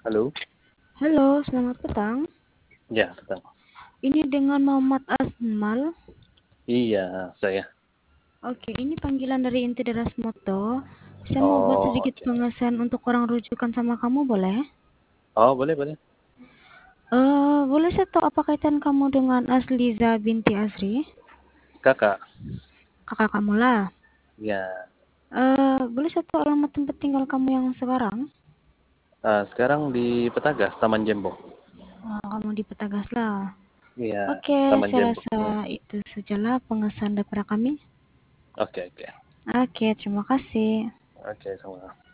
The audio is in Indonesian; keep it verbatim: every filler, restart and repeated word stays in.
Halo? Halo, selamat petang. Ya, betul. Ini dengan Muhammad Asmal. Iya, saya. Oke, ini panggilan dari Inti Deras Moto. Saya mau buat Oh, sedikit oke. pengesahan untuk orang rujukan sama kamu, boleh? Oh, boleh, boleh. Eh, boleh saya tahu apa kaitan kamu dengan Asliza binti Asri? Kakak. Kakak kamu lah. Ya. Eh, boleh saya tahu alamat tempat tinggal kamu yang sekarang? Ah, sekarang di Petagas, Taman Jembok. Oh, kamu di Petagas lah. Iya, Oke, Taman saya Jembok. rasa Hmm. itu sajalah pengesahan daripada kami. Oke, oke. Oke, terima kasih. Oke, sama.